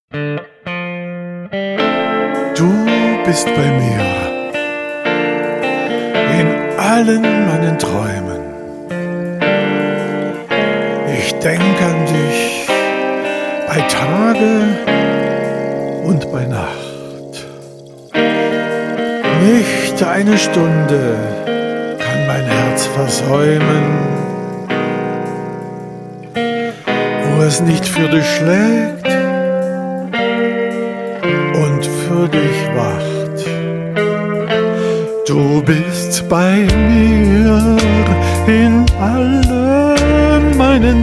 Du bist bei mir in allen meinen Träumen. Ich denke an dich bei Tage und bei Nacht. Nicht eine Stunde kann mein Herz versäumen, wo es nicht für dich schlägt und für dich wacht. Du bist bei mir in allen meinen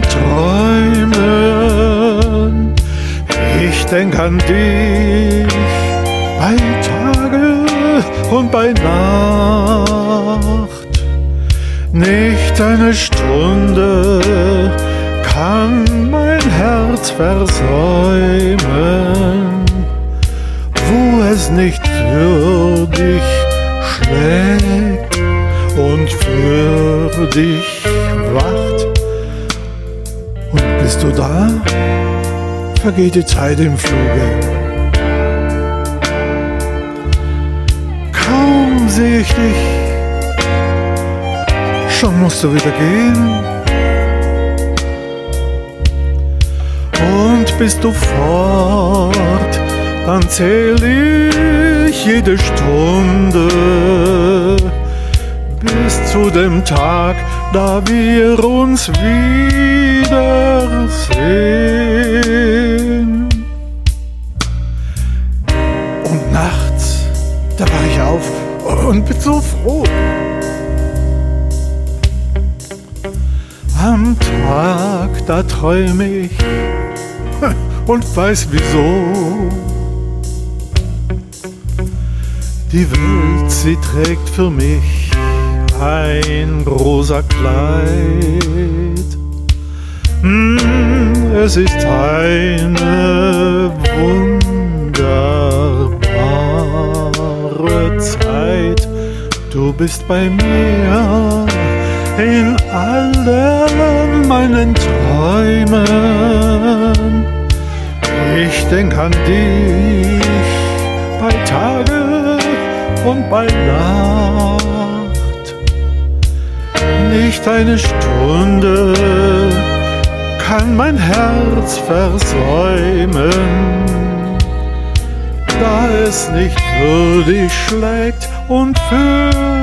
Träumen. Ich denk an dich bei Tage und bei Nacht. Nicht eine Stunde kann mein Herz versäumen, wo es nicht für dich schlägt und für dich wacht. Und bist du da, vergeht die Zeit im Fluge. Kaum sehe ich dich, schon musst du wieder gehen. Und bist du fort, dann zähl ich jede Stunde bis zu dem Tag, da wir uns wiedersehen. Und nachts, da wach ich auf und bin so froh. Am Tag, da träume ich und weiß wieso. Die Welt, sie trägt für mich ein rosa Kleid. Es ist eine wunderbare Zeit. Du bist bei mir in allen meinen Träumen. Ich denk an dich bei Tage und bei Nacht. Nicht eine Stunde kann mein Herz versäumen, da es nicht für dich schlägt und für